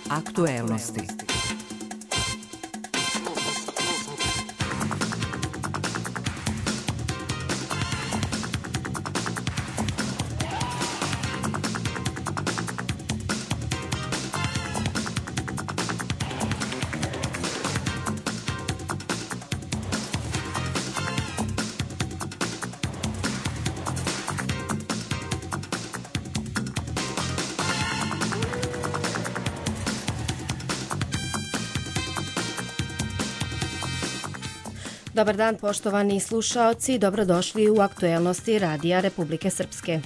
Aktuelnosti. Dobar dan, poštovani slušaoci, dobrodošli u aktuelnosti Radija Republike Srpske.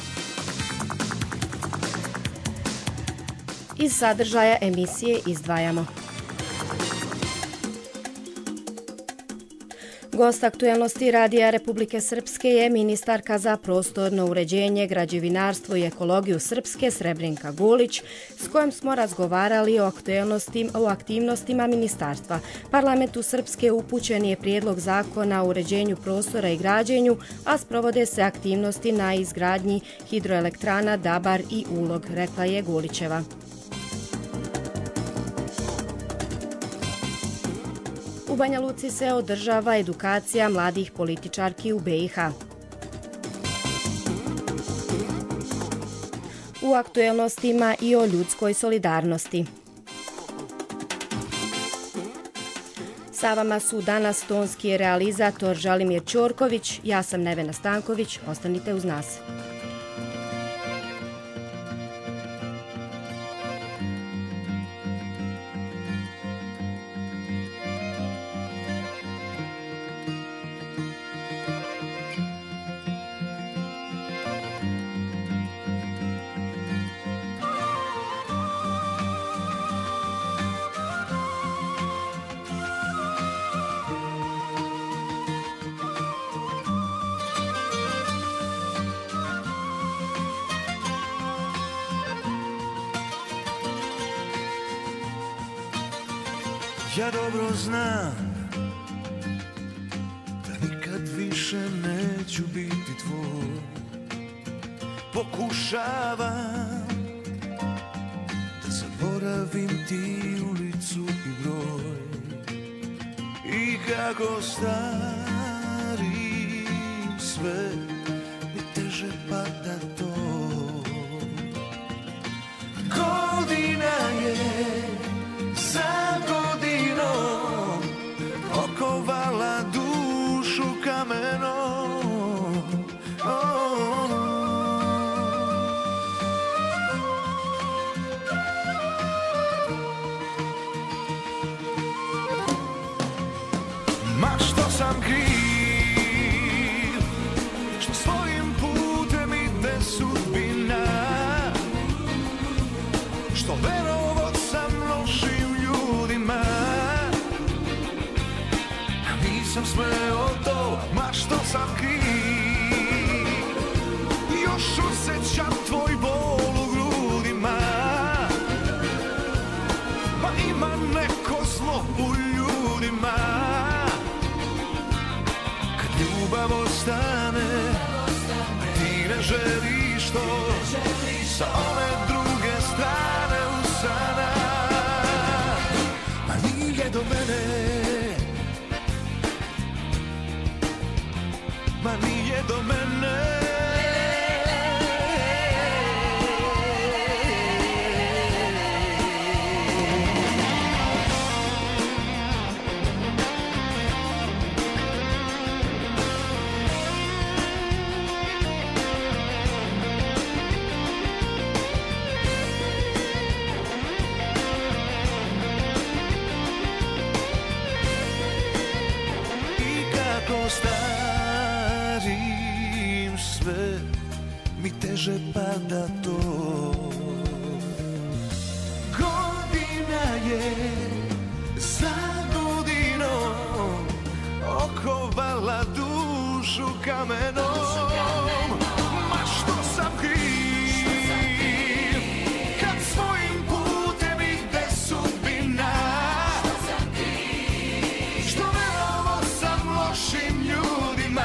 Iz sadržaja emisije izdvajamo. Gost aktuelnosti Radija Republike Srpske je ministarka za prostorno uređenje, građevinarstvo i ekologiju Srpske Srebrinka Gulić, s kojom smo razgovarali o aktivnostima ministarstva. Parlamentu Srpske upućen je prijedlog zakona o uređenju prostora i građenju, a sprovode se aktivnosti na izgradnji hidroelektrana Dabar i Ulog, rekla je Gulićeva. U Banja Luci se održava edukacija mladih političarki u BiH. U aktuelnostima i o ljudskoj solidarnosti. Sa vama su danas tonski realizator Želimir Ćorković, ja sam Nevena Stanković, ostanite uz nas. Ja dobro znam da nikad više neću biti tvoj. Pokušavam da zaboravim ti ulicu i broj. I kako starim sve mi teže pada to. Godina je za godinom okovala dušu kamenom. Ma što sam kriv, što svojim putem ide sudbina, što verovo sam lošim ljudima, a nisam smeo to. Ma što sam kriv, još osjećam tvoj bol u grudima. Ma ima neko zlo u ljudima, kad ljubav ostane, ti ne želiš to sa one druge strane usana. Ma nije do mene, ma nije do mene. I kako starim sve mi teže pada to. Godina je za godinom okovala dušu kamenom. Ma što sam kriv, kad svojim putem ide sudbina, što verovo sam lošim ljudima,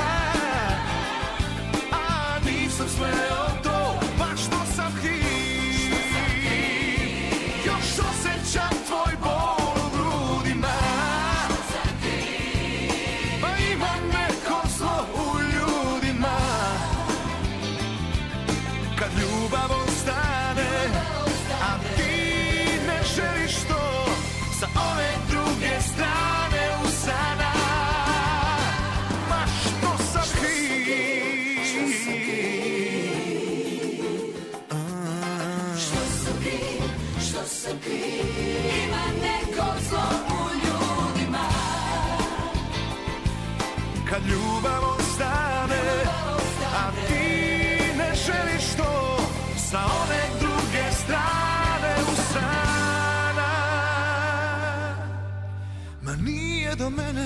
a nisam smeo to. Ma što sam kriv, još do mene,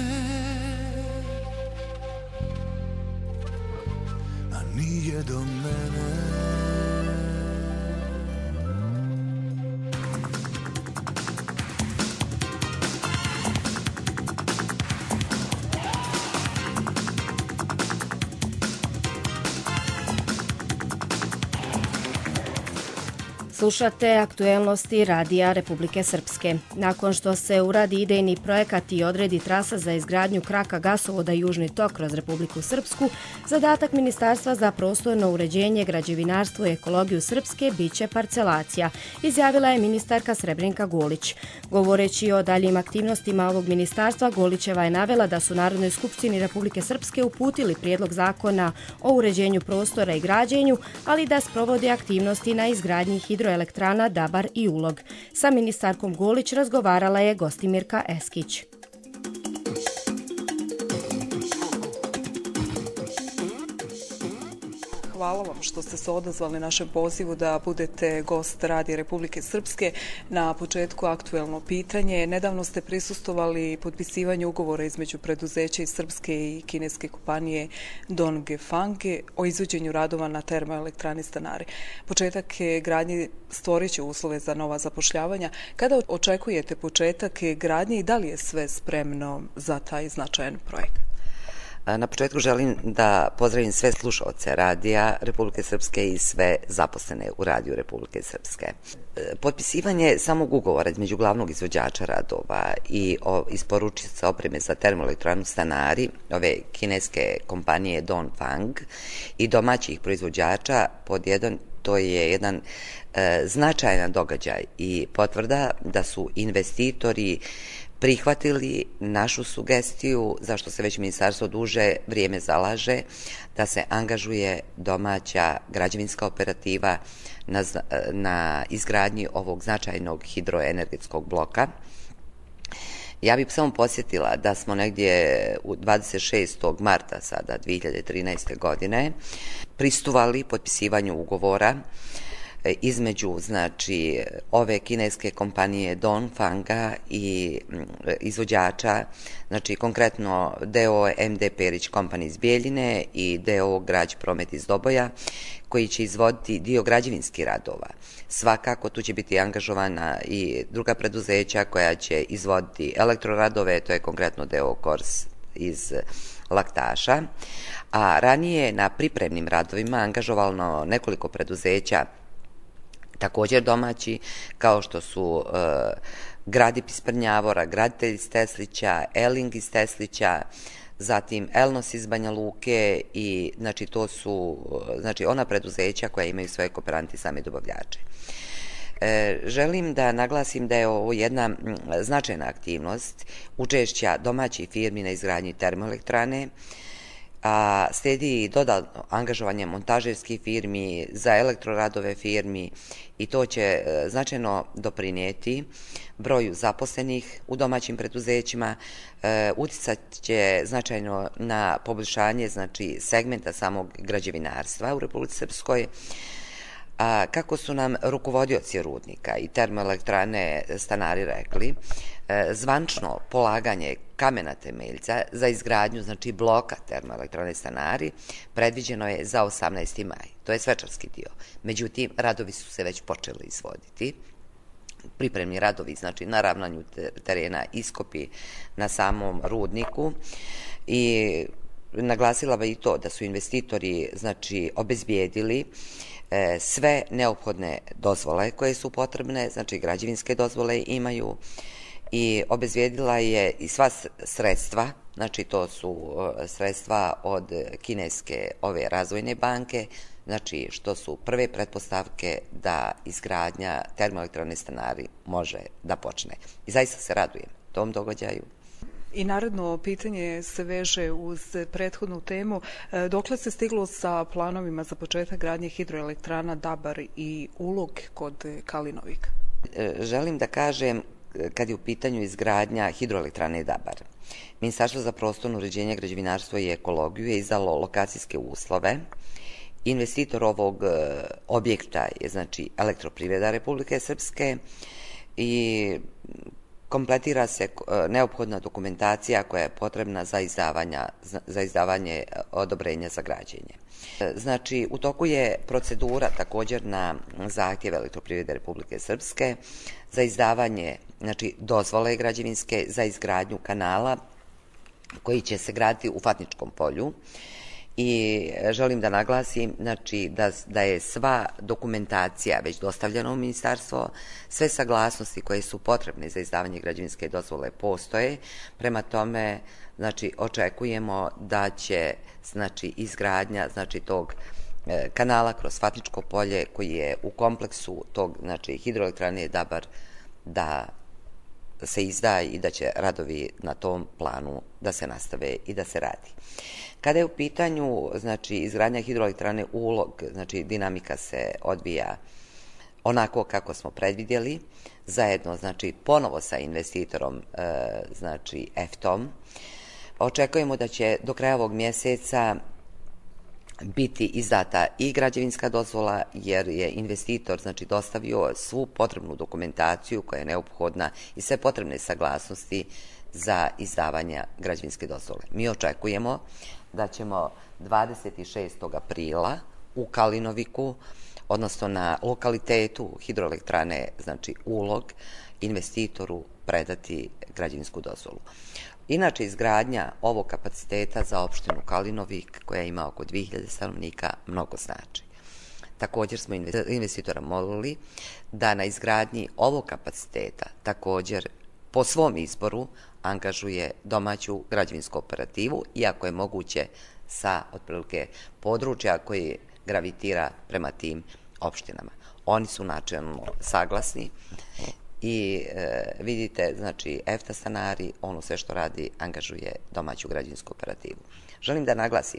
a nije do mene. Slušate aktuelnosti Radija Republike Srpske. Nakon što se uradi idejni projekat i odredi trasa za izgradnju kraka gasovoda Južni tok kroz Republiku Srpsku, zadatak Ministarstva za prostorno uređenje, građevinarstvo i ekologiju Srpske biće parcelacija, izjavila je ministarka Srebrinka Golić. Govoreći o daljim aktivnostima ovog ministarstva, Golićeva je navela da su Narodnoj skupštini Republike Srpske uputili prijedlog zakona o uređenju prostora i građenju, ali da sprovode aktivnosti na izgradnji hidroelektrana Dabar i Ulog. Sa ministarkom Golić razgovarala je Gostimirka Eskić. Hvala vam što ste se odazvali našem pozivu da budete gost Radija Republike Srpske. Na početku aktuelno pitanje. Nedavno ste prisustvovali potpisivanju ugovora između preduzeća iz srpske i kineske kompanije Dongfang o izvođenju radova na termoelektrani Stanari. Početak gradnje stvorit će uslove za nova zapošljavanja. Kada očekujete početak gradnje i da li je sve spremno za taj značajan projekat? Na početku želim da pozdravim sve slušaoce Radija Republike Srpske i sve zaposlene u Radiju Republike Srpske. Potpisivanje samog ugovora između glavnog izvođača radova i isporučica opreme za termoelektranu Stanari, ove kineske kompanije Dongfang i domaćih proizvođača pod jedan, to je jedan značajan događaj i potvrda da su investitori prihvatili našu sugestiju, zašto se već ministarstvo duže vrijeme zalaže, da se angažuje domaća građevinska operativa na izgradnji ovog značajnog hidroenergetskog bloka. Ja bih samo posjetila da smo negdje u 26. marta sada 2013. godine pristuvali potpisivanju ugovora između, znači, ove kineske kompanije Dongfanga i izvođača, znači konkretno DO MD Perić Company iz Bijeljine i DO Grać Promet iz Doboja, koji će izvoditi dio građevinskih radova. Svakako tu će biti angažovana i druga preduzeća koja će izvoditi elektroradove, to je konkretno DO Kors iz Laktaša, a ranije na pripremnim radovima angažovano nekoliko preduzeća također domaći, kao što su Gradip iz Prnjavora, Graditelj iz Teslića, Eling iz Teslića, zatim Elnos iz Banja Luke i znači to su ona preduzeća koja imaju svoje kooperanti same dobavljače. Želim da naglasim da je ovo jedna značajna aktivnost učešća domaćih firmi na izgradnji termoelektrane, a slijedi i dodatno angažovanje montažerskih firmi, za elektroradove firmi i to će značajno doprinijeti broju zaposlenih u domaćim preduzećima, uticat će značajno na poboljšanje, znači, segmenta samog građevinarstva u Republici Srpskoj. A kako su nam rukovodioci rudnika i termoelektrane Stanari rekli, zvančno polaganje kamena temeljca za izgradnju, znači, bloka termoelektrane Stanari predviđeno je za 18. maj. To je svečarski dio. Međutim, radovi su se već počeli izvoditi. Pripremni radovi, znači, na ravnanju terena, iskopi na samom rudniku i naglasila bi i to da su investitori, znači, obezbijedili sve neophodne dozvole koje su potrebne, znači građevinske dozvole imaju i obezbijedila je i sva sredstva, znači to su sredstva od kineske ove razvojne banke, znači što su prve pretpostavke da izgradnja termoelektrane Stanari može da počne. I zaista se radujem tom događaju. I naredno pitanje se veže uz prethodnu temu. Dokle se stiglo sa planovima za početak gradnje hidroelektrana Dabar i Ulog kod Kalinovika? Želim da kažem, kad je u pitanju izgradnja hidroelektrane Dabar, Ministarstvo za prostorno uređenje, građevinarstvo i ekologiju je izdalo lokacijske uslove. Investitor ovog objekta je, znači, Elektroprivreda Republike Srpske i kompletira se neophodna dokumentacija koja je potrebna za izdavanje odobrenja za građenje. Znači, u toku je procedura također na zahtjev Elektroprivrede Republike Srpske za izdavanje dozvole građevinske za izgradnju kanala koji će se graditi u Fatničkom polju. I želim da naglasim da je sva dokumentacija već dostavljena u ministarstvo, sve saglasnosti koje su potrebne za izdavanje građevinske dozvole postoje, prema tome očekujemo da će izgradnja tog kanala kroz Fatničko polje koji je u kompleksu tog hidroelektrane Dabar da se izdaje i da će radovi na tom planu da se nastave i da se radi. Kada je u pitanju izgradnja hidroelektrane Ulog, dinamika se odvija onako kako smo predvidjeli, zajedno ponovo sa investitorom EFT-om. Očekujemo da će do kraja ovog mjeseca biti izdata i građevinska dozvola, jer je investitor dostavio svu potrebnu dokumentaciju koja je neophodna i sve potrebne saglasnosti za izdavanje građevinske dozvole. Mi očekujemo da ćemo 26. aprila u Kalinoviku, odnosno na lokalitetu hidroelektrane, Ulog, investitoru predati građevinsku dozvolu. Inače, izgradnja ovog kapaciteta za opštinu Kalinovik, koja ima oko 2000 stanovnika, mnogo znači. Također smo investitora molili da na izgradnji ovog kapaciteta također po svom izboru angažuje domaću građevinsku operativu, iako je moguće sa otprilike područja koji gravitira prema tim opštinama. Oni su načelno saglasni i vidite, EFTA stanari, ono sve što radi, angažuje domaću građevinsku operativu. Želim da naglasim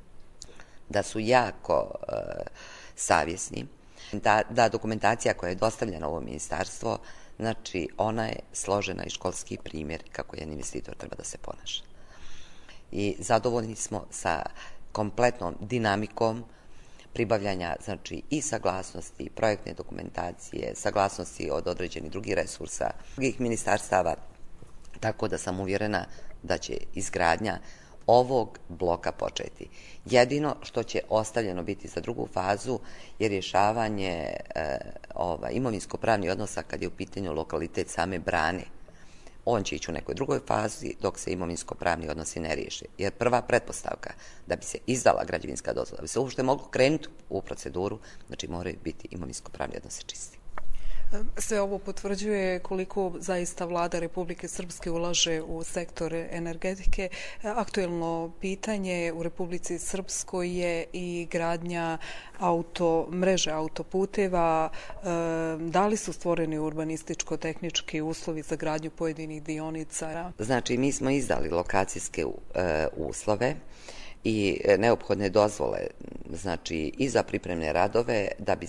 da su jako savjesni, da dokumentacija koja je dostavljena u ovo ministarstvo, ona je složena i školski primjer kako jedan investitor treba da se ponaša. I zadovoljni smo sa kompletnom dinamikom pribavljanja, i saglasnosti, projektne dokumentacije, saglasnosti od određenih drugih resursa, drugih ministarstava, tako da sam uvjerena da će izgradnja ovog bloka početi. Jedino što će ostavljeno biti za drugu fazu je rješavanje imovinsko-pravnih odnosa kad je u pitanju lokalitet same brane. On će ići u nekoj drugoj fazi dok se imovinsko-pravni odnosi ne riješe. Jer prva pretpostavka da bi se izdala građevinska dozvola, da bi se uopšte moglo krenuti u proceduru, moraju biti imovinsko-pravni odnosi čisti. Sve ovo potvrđuje koliko zaista vlada Republike Srpske ulaže u sektor energetike. Aktuelno pitanje u Republici Srpskoj je i gradnja mreže autoputeva. Da li su stvoreni urbanističko-tehnički uslovi za gradnju pojedinih dionica? Mi smo izdali lokacijske uslove i neophodne dozvole, i za pripremne radove,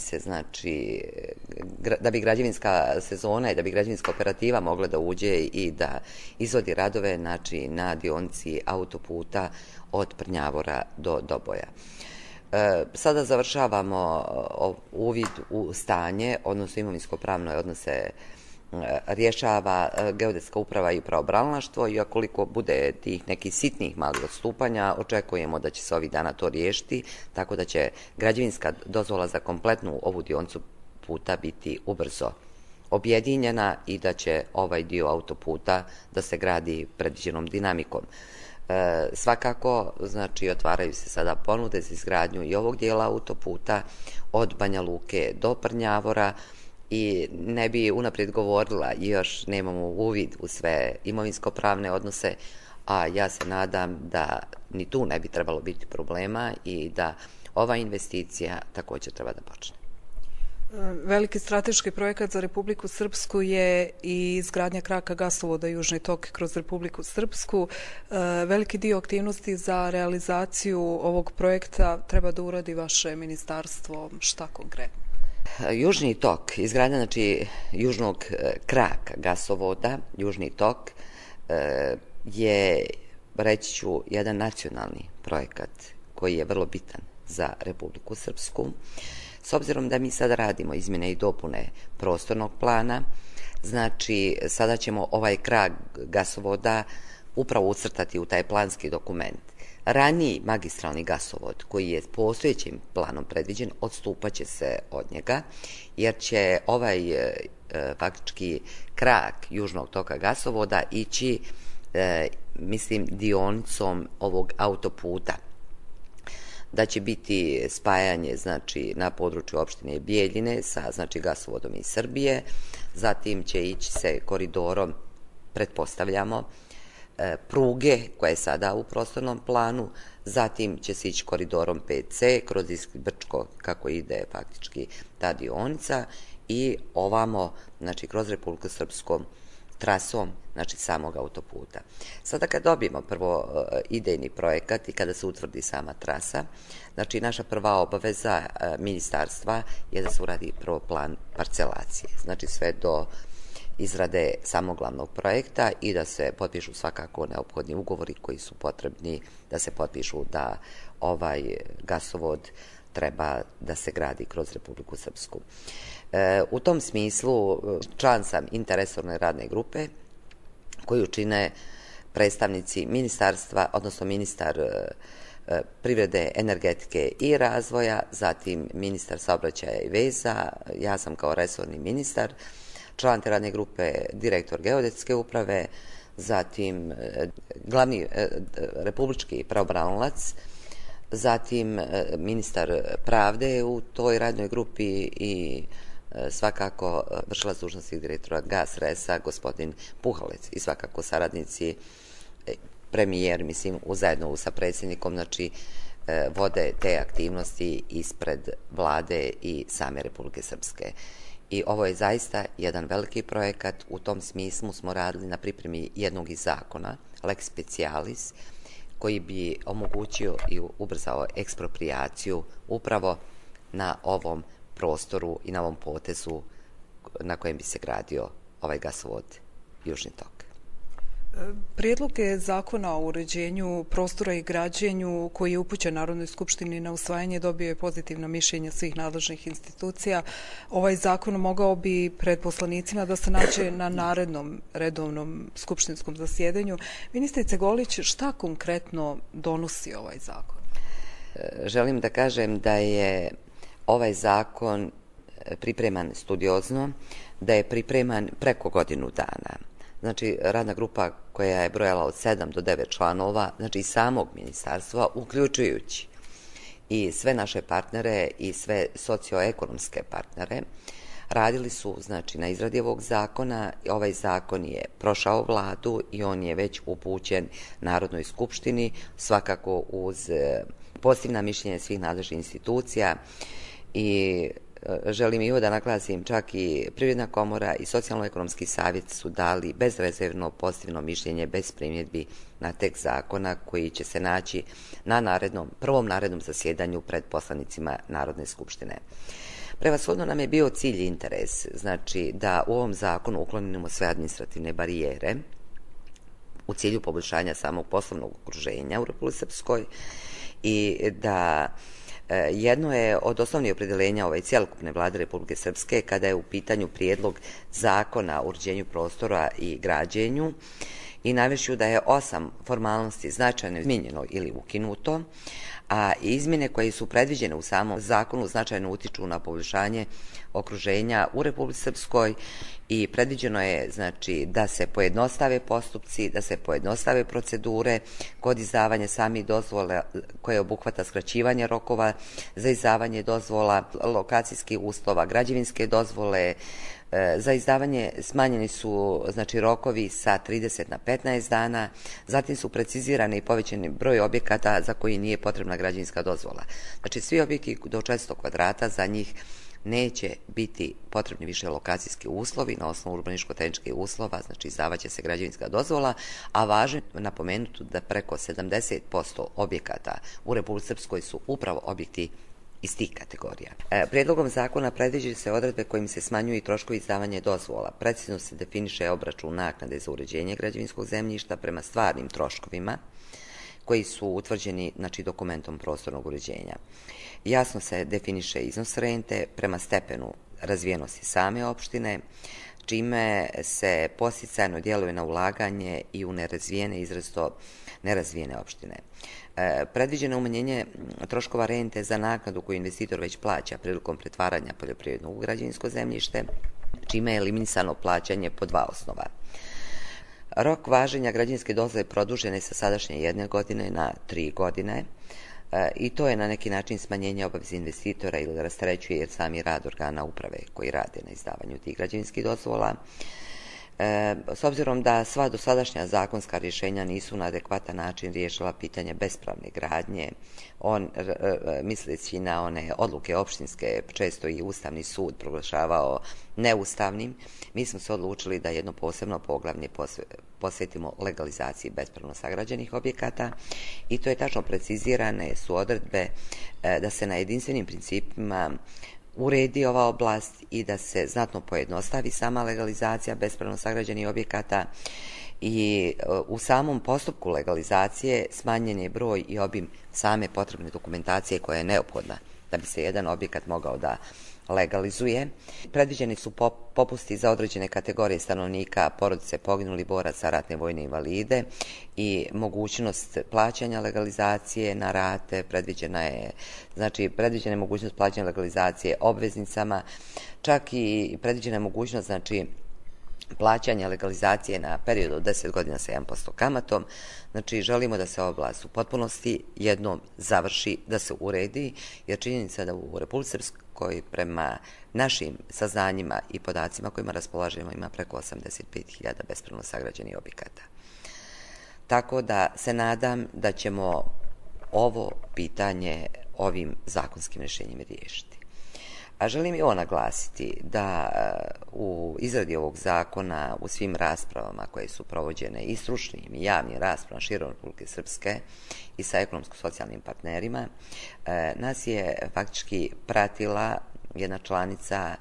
da bi građevinska sezona i da bi građevinska operativa mogla da uđe i da izvodi radove, na dionici autoputa od Prnjavora do Doboja. Sada završavamo uvid u stanje, odnosno imovinsko-pravne odnose rješava Geodetska uprava i pravobranilaštvo i ukoliko bude tih nekih sitnih malih odstupanja, očekujemo da će se ovih dana to riješiti, tako da će građevinska dozvola za kompletnu ovu dionicu puta biti ubrzo objedinjena i da će ovaj dio autoputa da se gradi predviđenom dinamikom. Svakako, otvaraju se sada ponude za izgradnju i ovog dijela autoputa od Banja Luke do Prnjavora, i ne bi unaprijed govorila, još nemamo uvid u sve imovinsko-pravne odnose, a ja se nadam da ni tu ne bi trebalo biti problema i da ova investicija također treba da počne. Veliki strateški projekat za Republiku Srpsku je i izgradnja kraka gasovoda Južni tok kroz Republiku Srpsku. Veliki dio aktivnosti za realizaciju ovog projekta treba da uradi vaše ministarstvo. Šta konkretno? Južni tok, izgradnja južnog kraka gasovoda, Južni tok, je, reći ću, jedan nacionalni projekat koji je vrlo bitan za Republiku Srpsku. S obzirom da mi sada radimo izmjene i dopune prostornog plana, Znači, sada ćemo ovaj krak gasovoda upravo ucrtati u taj planski dokument. Raniji magistralni gasovod, koji je postojećim planom predviđen, odstupaće se od njega, jer će ovaj faktički krak južnog toka gasovoda ići, mislim, dionicom ovog autoputa. Da će biti spajanje, znači, na području opštine Bijeljine sa, znači, gasovodom iz Srbije, zatim će ići se koridorom, pretpostavljamo, pruge koja je sada u prostornom planu, zatim će se ići koridorom 5C kroz Brčko, kako ide faktički ta dionica, i ovamo, znači, kroz Republiku Srpskom trasom, znači, samog autoputa. Sada kad dobijemo prvo idejni projekat i kada se utvrdi sama trasa, znači, naša prva obaveza ministarstva je da se uradi prvo plan parcelacije, znači sve do izrade samog glavnog projekta i da se potpišu svakako neophodni ugovori koji su potrebni da se potpišu da ovaj gasovod treba da se gradi kroz Republiku Srpsku. U tom smislu član sam interresorne radne grupe koju čine predstavnici ministarstva, odnosno ministar privrede, energetike i razvoja, zatim ministar saobraćaja i veza, ja sam kao resorni ministar, član te radne grupe direktor geodetske uprave, zatim glavni republički pravobranilac, zatim ministar pravde u toj radnoj grupi i svakako vršilac dužnosti direktora GAS RES-a, gospodin Puhalec, i svakako saradnici, premijer, mislim, zajedno sa predsjednikom, znači, vode te aktivnosti ispred vlade i same Republike Srpske. I ovo je zaista jedan veliki projekat. U tom smislu smo radili na pripremi jednog iz zakona, lex specialis, koji bi omogućio i ubrzao eksproprijaciju upravo na ovom prostoru i na ovom potezu na kojem bi se gradio ovaj gasovod Južni tok. Prijedlog je zakona o uređenju prostora i građenju koji je upućen Narodnoj skupštini na usvajanje dobio je pozitivno mišljenje svih nadležnih institucija. Ovaj zakon mogao bi pred poslanicima da se nađe na narednom redovnom skupštinskom zasjedanju. Ministrice Golić, šta konkretno donosi ovaj zakon? Želim da kažem da je ovaj zakon pripreman studiozno, da je pripreman preko godinu dana. Znači, radna grupa koja je brojala od 7 do 9 članova, znači i samog ministarstva, uključujući i sve naše partnere i sve socioekonomske partnere, radili su, znači, na izradi ovog zakona. Ovaj zakon je prošao vladu i on je već upućen Narodnoj skupštini, svakako uz pozitivna mišljenja svih nadležnih institucija, i želim i ovo da naglasim, čak i Privredna komora i Socijalno-ekonomski savjet su dali bezrezervno pozitivno mišljenje, bez primjedbi na tekst zakona koji će se naći na prvom narednom zasjedanju pred poslanicima Narodne skupštine. Prevashodno nam je bio cilj i interes, znači, da u ovom zakonu uklonimo sve administrativne barijere u cilju poboljšanja samog poslovnog okruženja u Republici Srpskoj i da jedno je od osnovnih opredeljenja cjelokupne vlade Republike Srpske kada je u pitanju prijedlog zakona o uređenju prostora i građenju, i navešću da je 8 formalnosti značajno izmijenjeno ili ukinuto, a izmjene koje su predviđene u samom zakonu značajno utiču na poboljšanje okruženja u Republici Srpskoj i predviđeno je, znači, da se pojednostave postupci, da se pojednostave procedure kod izdavanja samih dozvola koje obuhvata skraćivanje rokova za izdavanje dozvola, lokacijskih uslova, građevinske dozvole. Za izdavanje smanjeni su, znači, rokovi sa 30 na 15 dana, zatim su precizirani i povećani broj objekata za koji nije potrebna građevinska dozvola. Znači, svi objekti do 400 kvadrata, za njih neće biti potrebni više lokacijski uslovi na osnovu urbanističko-tehničkih uslova, znači izdavaće se građevinska dozvola, a važno je napomenuti da preko 70% objekata u Republici Srpskoj su upravo objekti iz tih kategorija. Prijedlogom zakona predviđaju se odredbe kojim se smanjuju i troškovi izdavanja dozvola. Precizno se definiše obračun naknade za uređenje građevinskog zemljišta prema stvarnim troškovima koji su utvrđeni, znači, dokumentom prostornog uređenja. Jasno se definiše iznos rente prema stepenu razvijenosti same opštine, čime se podsticajno djeluje na ulaganje i u nerazvijene, izrazito nerazvijene opštine. Predviđeno umanjenje troškova rente za naknadu koju investitor već plaća prilikom pretvaranja poljoprivrednog u građevinsko zemljište, čime je eliminisano plaćanje po dva osnova. Rok važenja građevinske dozvole produžen je sa sadašnje 1 godine na 3 godine i to je na neki način smanjenje obaveze investitora ili rasterećuje jer sami rad organa uprave koji rade na izdavanju tih građevinskih dozvola. S obzirom da sva dosadašnja zakonska rješenja nisu na adekvatan način riješila pitanje bespravne gradnje, misleći na one odluke opštinske, često i Ustavni sud proglašavao neustavnim, mi smo se odlučili da jedno posebno poglavlje posvetimo legalizaciji bespravno sagrađenih objekata i to je tačno precizirane su odredbe da se na jedinstvenim principima uredi ova oblast i da se znatno pojednostavi sama legalizacija bespravno sagrađenih objekata i u samom postupku legalizacije smanjen je broj i obim same potrebne dokumentacije koja je neophodna da bi se jedan objekat mogao da legalizuje. Predviđeni su popusti za određene kategorije stanovnika, porodice poginulih boraca, ratne vojne invalide i mogućnost plaćanja legalizacije na rate, predviđena je mogućnost plaćanja legalizacije obveznicama, čak i predviđena je mogućnost plaćanja legalizacije na period od 10 godina sa 1% kamatom. Znači, želimo da se oblast u potpunosti jednom završi, da se uredi, jer činjenica da u Republici Srpskoj prema našim saznanjima i podacima kojima raspolažemo ima preko 85.000 bespravno sagrađenih objekata. Tako da se nadam da ćemo ovo pitanje ovim zakonskim rješenjem riješiti. A želim i ovo naglasiti da u izradi ovog zakona, u svim raspravama koje su provođene i stručnim i javnim raspravama širom Republike Srpske i sa ekonomsko-socijalnim partnerima, nas je faktički pratila jedna članica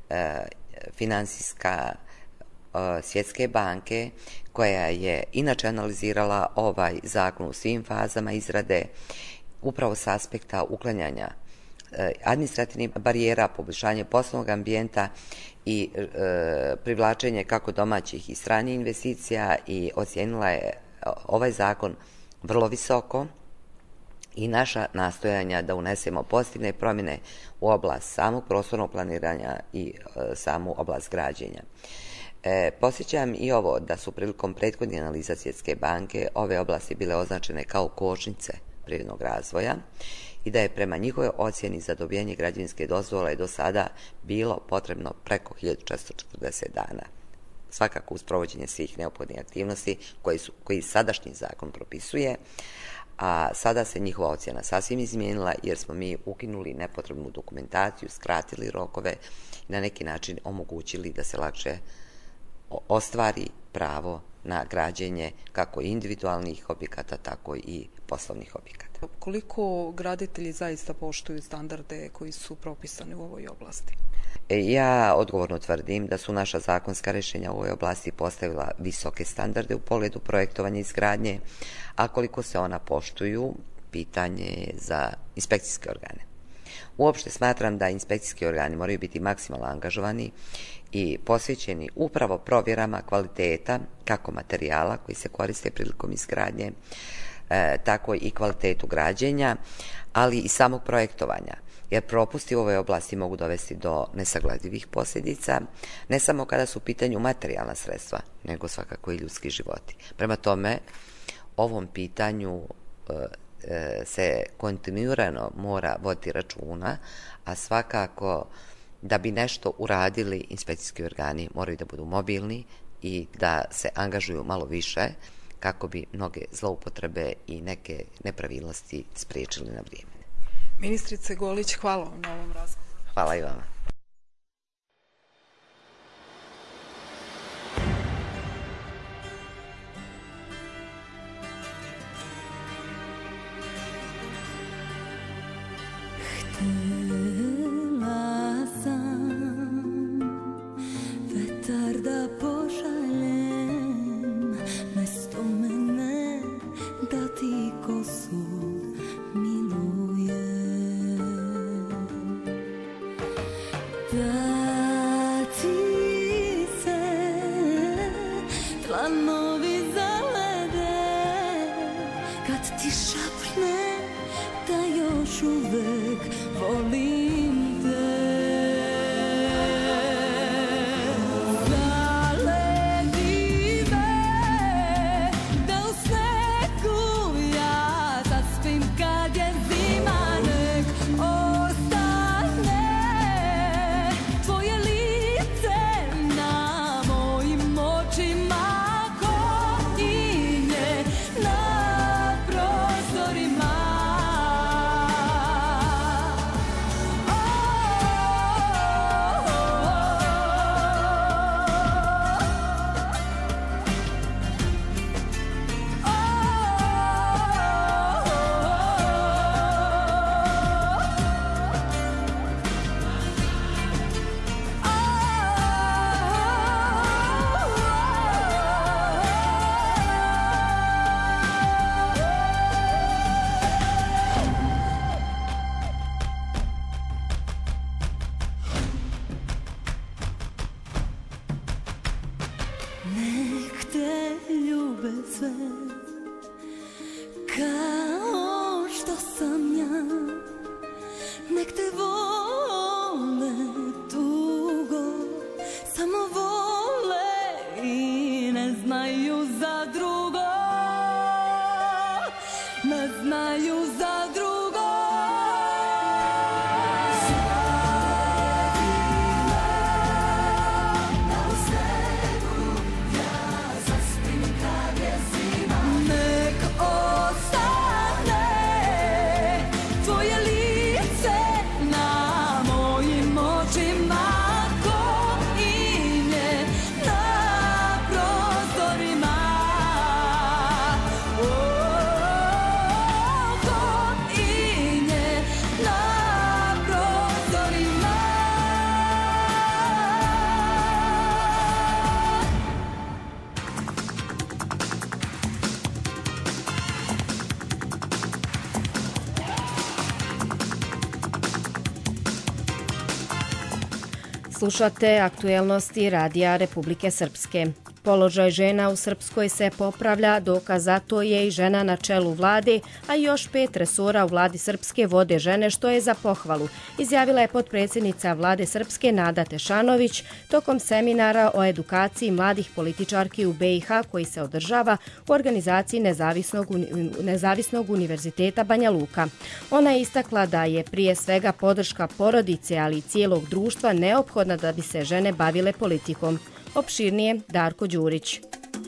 finansijska Svjetske banke koja je inače analizirala ovaj zakon u svim fazama izrade upravo s aspekta uklanjanja administrativnih barijera, poboljšanje poslovnog ambijenta i privlačenje kako domaćih i stranih investicija i ocijenila je ovaj zakon vrlo visoko i naša nastojanja da unesemo pozitivne promjene u oblast samog prostornog planiranja i samu oblast građenja. Posjećam i ovo da su prilikom prethodnih analiza Svjetske banke ove oblasti bile označene kao kočnice privrednog razvoja i da je prema njihovoj ocjeni za dobijanje građevinske dozvole do sada bilo potrebno preko 1440 dana. Svakako uz provođenje svih neophodnih aktivnosti koji sadašnji zakon propisuje, a sada se njihova ocjena sasvim izmijenila jer smo mi ukinuli nepotrebnu dokumentaciju, skratili rokove i na neki način omogućili da se lakše ostvari pravo na građenje kako individualnih objekata, tako i poslovnih objekata. Koliko graditelji zaista poštuju standarde koji su propisani u ovoj oblasti? Ja odgovorno tvrdim da su naša zakonska rješenja u ovoj oblasti postavila visoke standarde u pogledu projektovanja i izgradnje, a koliko se ona poštuju, pitanje je za inspekcijske organe. Uopšte smatram da inspekcijski organi moraju biti maksimalno angažovani i posvećeni upravo provjerama kvaliteta kako materijala koji se koriste prilikom izgradnje, tako i kvalitetu građenja, ali i samog projektovanja, jer propusti u ovoj oblasti mogu dovesti do nesagledivih posljedica, ne samo kada su u pitanju materijalna sredstva, nego svakako i ljudski životi. Prema tome, ovom pitanju se kontinuirano mora voditi računa, a svakako da bi nešto uradili, inspekcijski organi moraju da budu mobilni i da se angažuju malo više kako bi mnoge zloupotrebe i neke nepravilnosti spriječili na vrijeme. Ministrice Golić, hvala vam na ovom razgovoru. Hvala i vama. Da Slušate aktuelnosti Radija Republike Srpske. Položaj žena u Srpskoj se popravlja, dokaz za to je i žena na čelu vlade, a još 5 resora u vladi Srpske vode žene, što je za pohvalu, izjavila je potpredsjednica vlade Srpske Nada Tešanović tokom seminara o edukaciji mladih političarki u BiH koji se održava u organizaciji Nezavisnog univerziteta Banja Luka. Ona je istakla da je prije svega podrška porodice, ali i cijelog društva neophodna da bi se žene bavile politikom. Opširnije Darko Đurić.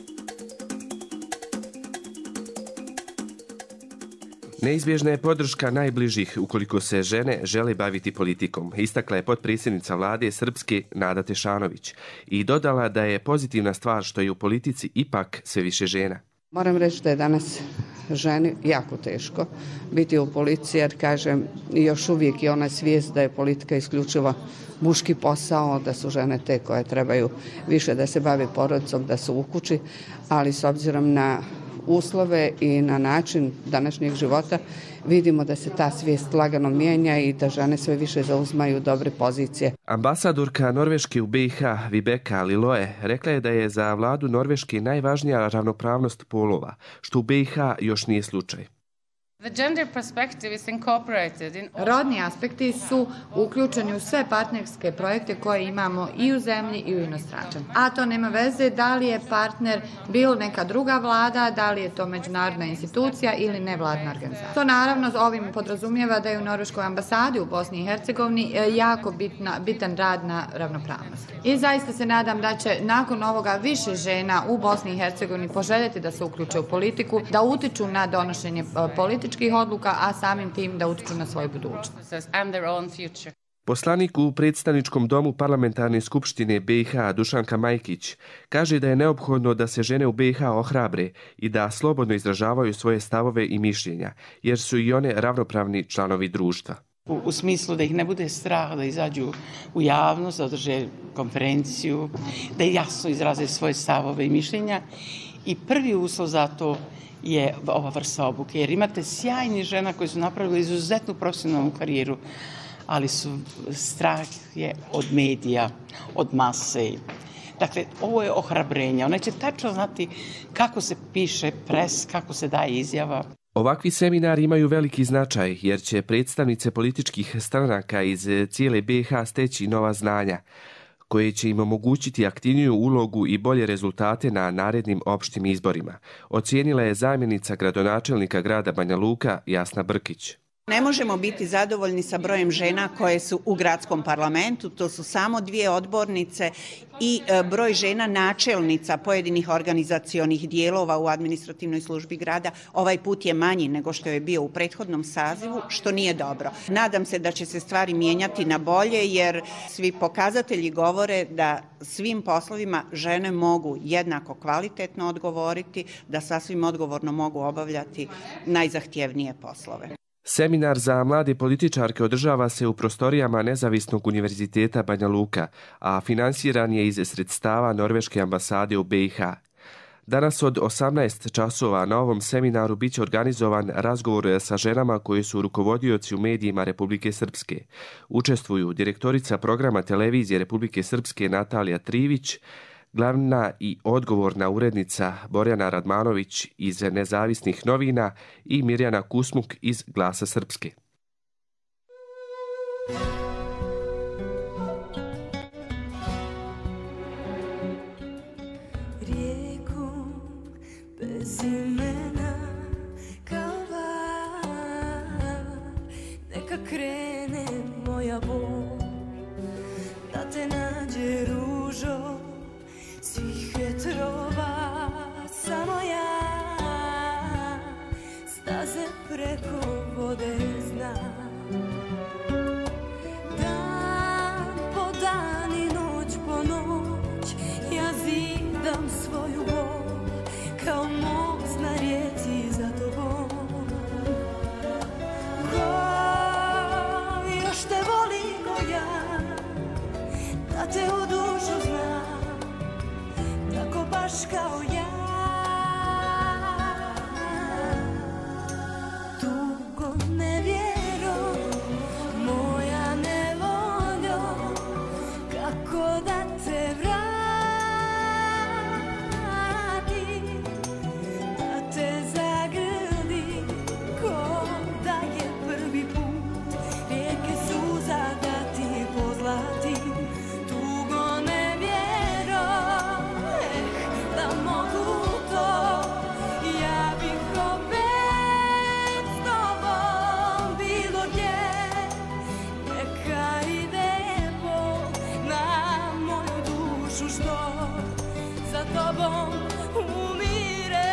Neizbježna je podrška najbližih ukoliko se žene žele baviti politikom, istakla je potpredsjednica vlade Srpske Nada Tešanović i dodala da je pozitivna stvar što je u politici ipak sve više žena. Moram reći da je danas ženi jako teško biti u politici jer, kažem, još uvijek je ona svijest da je politika isključivo muški posao, da su žene te koje trebaju više da se bave porodicom, da su u kući, ali s obzirom na uslove i na način današnjeg života vidimo da se ta svijest lagano mijenja i da žene sve više zauzmaju dobre pozicije. Ambasadorka Norveške u BiH Vibeka Liloe rekla je da je za vladu Norveške najvažnija ravnopravnost polova, što u BiH još nije slučaj. Rodni aspekti su uključeni u sve partnerske projekte koje imamo i u zemlji i u inostranstvu. A to nema veze da li je partner bilo neka druga vlada, da li je to međunarodna institucija ili nevladna organizacija. To naravno ovim podrazumijeva da je u Norveškoj ambasadi u Bosni i Hercegovini jako bitan rad na ravnopravnosti. I zaista se nadam da će nakon ovoga više žena u Bosni i Hercegovini poželjeti da se uključe u politiku, da utiču na donošenje političkih odluka, a samim tim da utiču na svoju budućnost. Poslanik u predstavničkom domu parlamentarne skupštine BiH Dušanka Majkić kaže da je neophodno da se žene u BiH ohrabre i da slobodno izražavaju svoje stavove i mišljenja, jer su i one ravnopravni članovi društva. U smislu da ih ne bude strah da izađu u javnost, da održe konferenciju, da jasno izraze svoje stavove i mišljenja. I prvi uslov za to je ova vrsta obuke, jer imate sjajnih žena koje su napravile izuzetnu profesionalnu karijeru, ali strah je od medija, od mase. Dakle, ovo je ohrabrenje. One će tačno znati kako se piše pres, kako se daje izjava. Ovakvi seminari imaju veliki značaj jer će predstavnice političkih stranaka iz cijele BiH steći nova znanja, koje će im omogućiti aktivniju ulogu i bolje rezultate na narednim opštim izborima, ocijenila je zamjenica gradonačelnika grada Banja Luka Jasna Brkić. Ne možemo biti zadovoljni sa brojem žena koje su u gradskom parlamentu, to su samo 2 odbornice i broj žena načelnica pojedinih organizacionih dijelova u administrativnoj službi grada ovaj put je manji nego što je bio u prethodnom sazivu, što nije dobro. Nadam se da će se stvari mijenjati na bolje jer svi pokazatelji govore da svim poslovima žene mogu jednako kvalitetno odgovoriti, da sasvim odgovorno mogu obavljati najzahtjevnije poslove. Seminar za mlade političarke održava se u prostorijama Nezavisnog univerziteta Banja Luka, a finansiran je iz sredstava Norveške ambasade u BiH. Danas od 18 časova na ovom seminaru biće organizovan razgovor sa ženama koji su rukovodioci u medijima Republike Srpske. Učestvuju direktorica programa televizije Republike Srpske Natalija Trivić, glavna i odgovorna urednica Borjana Radmanović iz Nezavisnih novina i Mirjana Kusmuk iz Glasa Srpske. Rijeku bez imena kao val, neka krene moja bol, da te nađe ružo svih vjetrova, samo ja staze preko vode znam. Dan po dan i noć po noć ja zidam svoju bol kao most na rijeci za tobom. Ko još te voli ko ja, da te u dušu znam, tako baš kao ja. Tugo nevjero, moja nevoljo, kako tobom umire.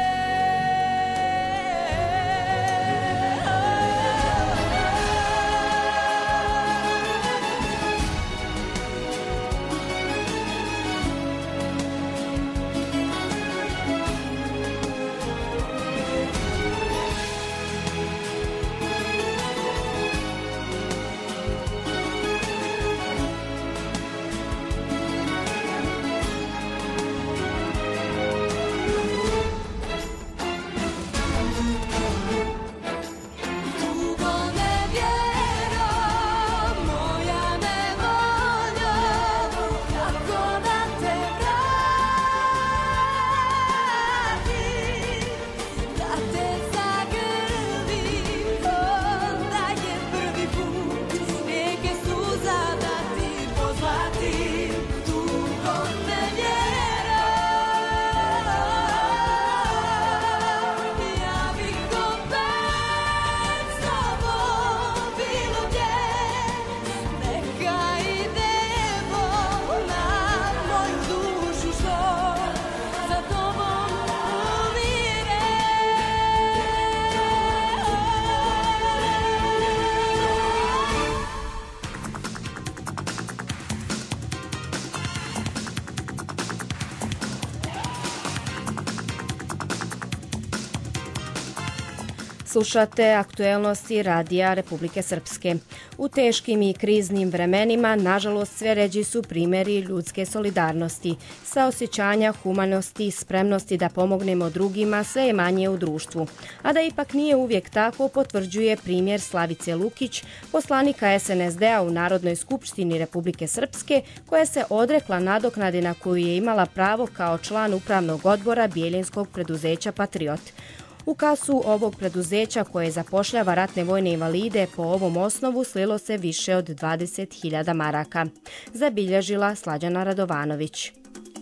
Slušate aktuelnosti Radija Republike Srpske. U teškim i kriznim vremenima, nažalost, sve ređi su primjeri ljudske solidarnosti. Saosjećanja, humanosti i spremnosti da pomognemo drugima sve je manje u društvu. A da ipak nije uvijek tako, potvrđuje primjer Slavice Lukić, poslanika SNSD-a u Narodnoj skupštini Republike Srpske, koja se odrekla nadoknade na koju je imala pravo kao član upravnog odbora Bijeljinskog preduzeća Patriot. U kasu ovog preduzeća koje zapošljava ratne vojne invalide po ovom osnovu slilo se više od 20.000 maraka, zabilježila Slađana Radovanović.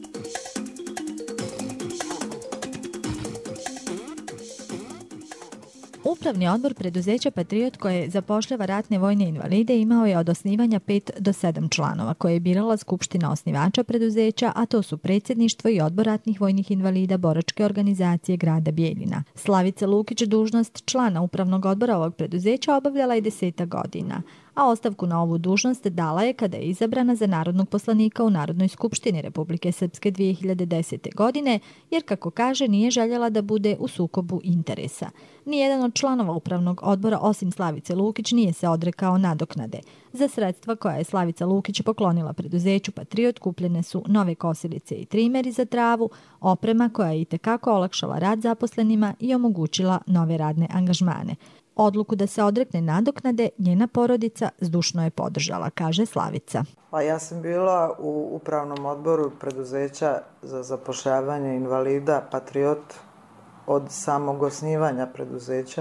Upravni odbor preduzeća Patriot koje zapošljava ratne vojne invalide imao je od osnivanja 5 do 7 članova koje je birala Skupština osnivača preduzeća, a to su predsjedništvo i odbor ratnih vojnih invalida boračke organizacije grada Bijeljina. Slavica Lukić dužnost člana upravnog odbora ovog preduzeća obavljala je 10 godina, a ostavku na ovu dužnost dala je kada je izabrana za narodnog poslanika u Narodnoj skupštini Republike Srpske 2010. godine, jer, kako kaže, nije željela da bude u sukobu interesa. Nijedan od članova upravnog odbora, osim Slavice Lukić, nije se odrekao nadoknade. Za sredstva koja je Slavica Lukić poklonila preduzeću Patriot kupljene su nove kosilice i trimeri za travu, oprema koja je itekako olakšala rad zaposlenima i omogućila nove radne angažmane. Odluku da se odrekne nadoknade njena porodica zdušno je podržala, kaže Slavica. Pa ja sam bila u upravnom odboru preduzeća za zapošljavanje invalida Patriot od samog osnivanja preduzeća.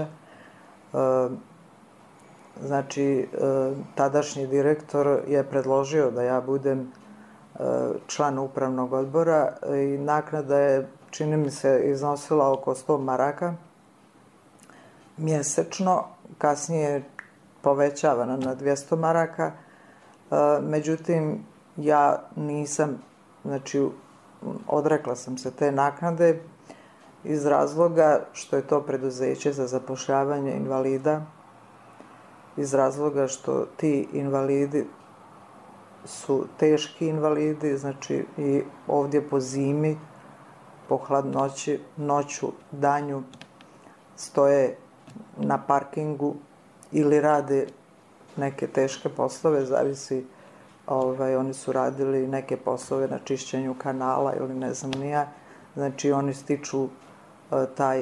Znači, tadašnji direktor je predložio da ja budem član upravnog odbora i naknada je, čini mi se, iznosila oko 100 maraka mjesečno, kasnije povećavana na 200 maraka. Međutim, ja nisam, znači, odrekla sam se te naknade iz razloga što je to preduzeće za zapošljavanje invalida, iz razloga što ti invalidi su teški invalidi, znači i ovdje po zimi, po hladnoći, noću, danju stoje na parkingu ili rade neke teške poslove, zavisi, oni su radili neke poslove na čišćenju kanala ili ne znam nija, znači oni stiču taj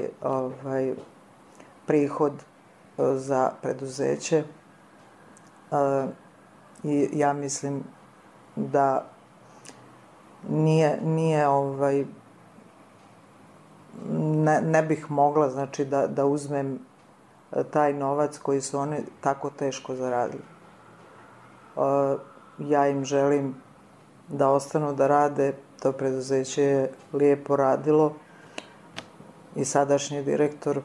prihod za preduzeće i ja mislim da nije ne bih mogla, znači, da uzmem taj novac koji su oni tako teško zaradili. Ja im želim da ostanu da rade, to preduzeće je lijepo radilo i sadašnji direktor,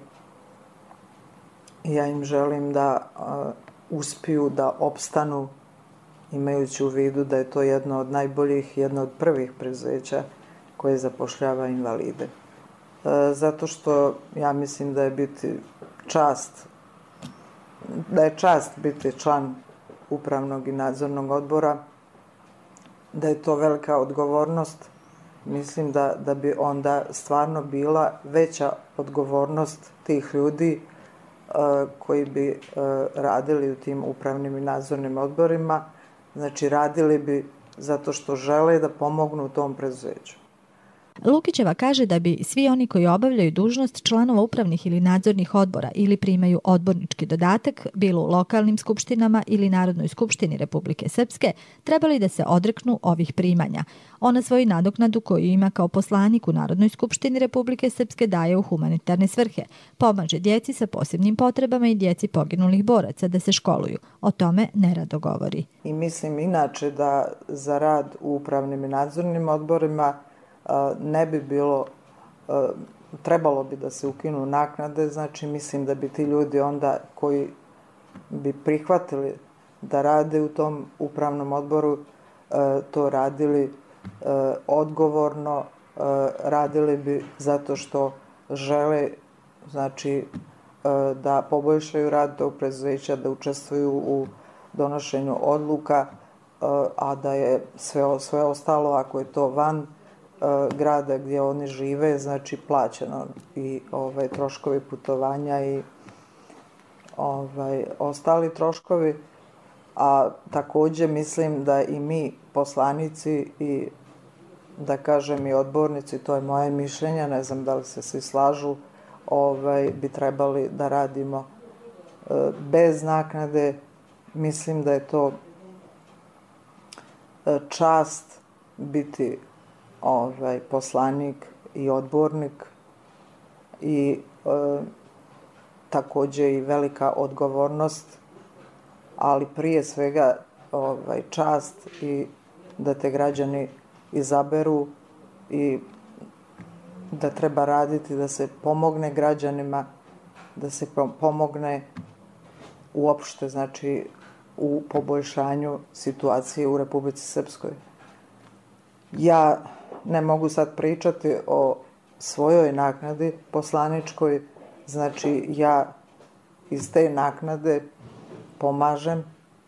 ja im želim da uspiju da opstanu, imajući u vidu da je to jedno od najboljih, jedno od prvih preduzeća koje zapošljava invalide. Zato što ja mislim da je čast biti član upravnog i nadzornog odbora, da je to velika odgovornost. Mislim da bi onda stvarno bila veća odgovornost tih ljudi koji bi radili u tim upravnim i nadzornim odborima. Znači, radili bi zato što žele da pomognu u tom preduzeću. Lukićeva kaže da bi svi oni koji obavljaju dužnost članova upravnih ili nadzornih odbora ili primaju odbornički dodatak, bilo u lokalnim skupštinama ili Narodnoj skupštini Republike Srpske, trebali da se odreknu ovih primanja. Ona svoju nadoknadu koju ima kao poslanik u Narodnoj skupštini Republike Srpske daje u humanitarne svrhe. Pomaže djeci sa posebnim potrebama i djeci poginulih boraca da se školuju. O tome nerado govori. I mislim inače da za rad u upravnim i nadzornim odborima ne bi bilo, trebalo bi da se ukinu naknade, znači mislim da bi ti ljudi onda koji bi prihvatili da rade u tom upravnom odboru to radili odgovorno, radili bi zato što žele, znači, da poboljšaju rad tog preduzeća, da učestvuju u donošenju odluka, a da je sve ostalo, ako je to van grada gdje oni žive, znači plaćeno i troškovi putovanja i ostali troškovi. A također mislim da i mi poslanici i da kažem i odbornici, to je moje mišljenje, ne znam da li se svi slažu, bi trebali da radimo bez naknade. Mislim da je to čast biti poslanik i odbornik i također i velika odgovornost, ali prije svega čast i da te građani izaberu i da treba raditi da se pomogne građanima, da se pomogne uopšte, znači, u poboljšanju situacije u Republici Srpskoj. Ja ne mogu sad pričati o svojoj naknadi poslaničkoj, znači ja iz te naknade pomažem,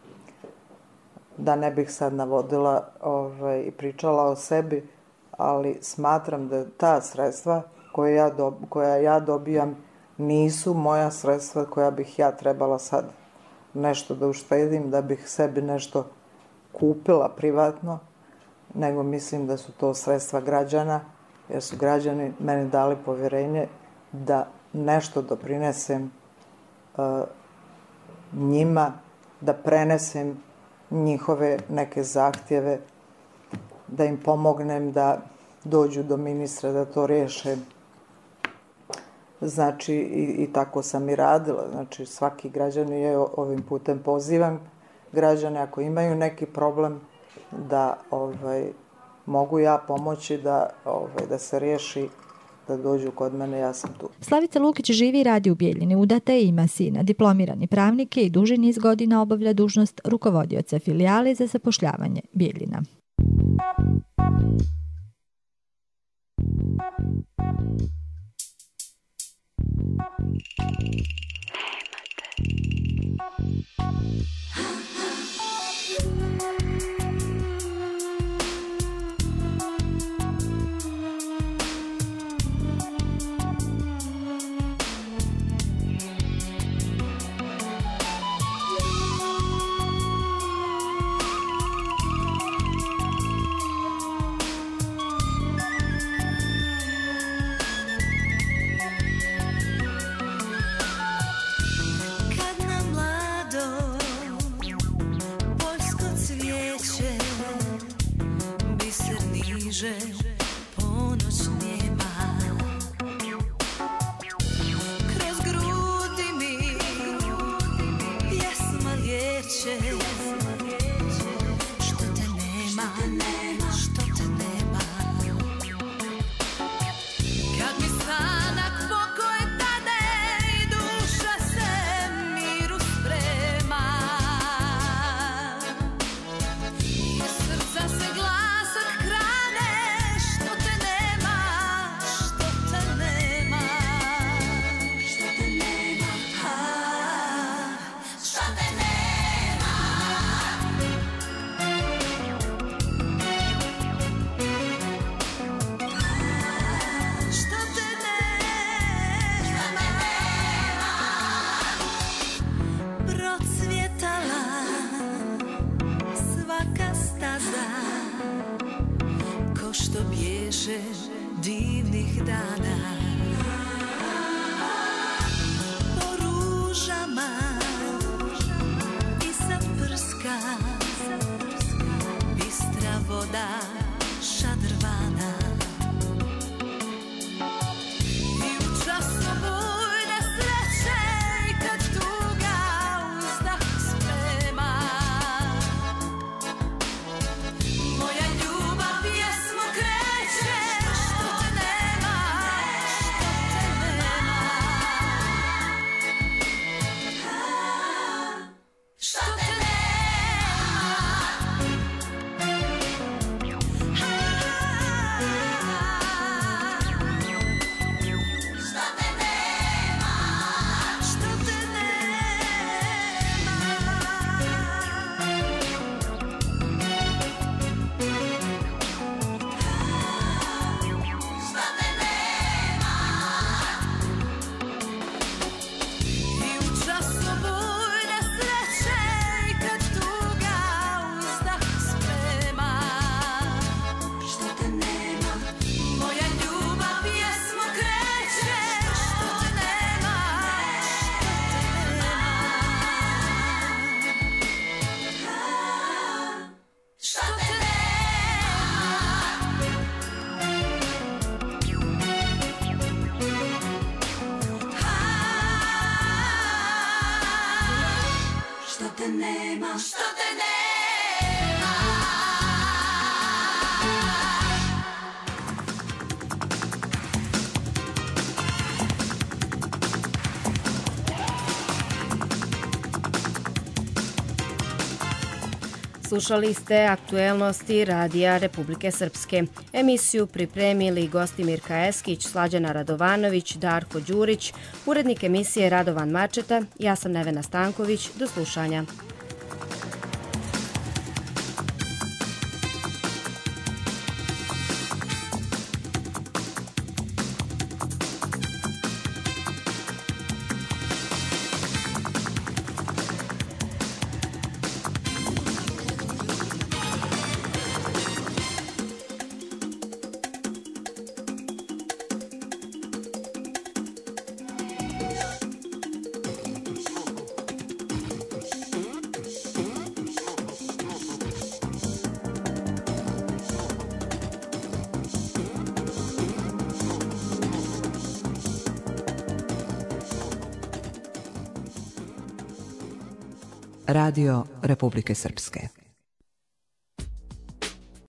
da ne bih sad navodila i pričala o sebi, ali smatram da ta sredstva koja ja dobijam nisu moja sredstva koja bih ja trebala sad nešto da uštedim, da bih sebi nešto kupila privatno, nego mislim da su to sredstva građana, jer su građani meni dali povjerenje da nešto doprinesem njima, da prenesem njihove neke zahtjeve, da im pomognem da dođu do ministra, da to riješe. Znači, i tako sam i radila. Znači, svaki građanin, je ovim putem pozivam građane, ako imaju neki problem, da mogu ja pomoći da se riješi, da dođu kod mene, ja sam tu. Slavica Lukić živi i radi u Bijeljini, udata je, ima sina, diplomirani pravnik je i duži niz godina obavlja dužnost rukovodioca filijale za zapošljavanje Bijeljina. Srca se glasak hrane više divnih dana. Po ružama i sad prska bistra voda šadrvana. I u času bujne sreće i kad tuga uzdah sprema, moja ljubav pjesmu kreće, što te nema, što te nema, što te nema. Slušali ste aktuelnosti Radija Republike Srpske. Emisiju pripremili gosti Mirka Eskić, Slađana Radovanović, Darko Đurić, urednik emisije Radovan Mačeta, ja sam Nevena Stanković. Do slušanja. Radio Republike Srpske.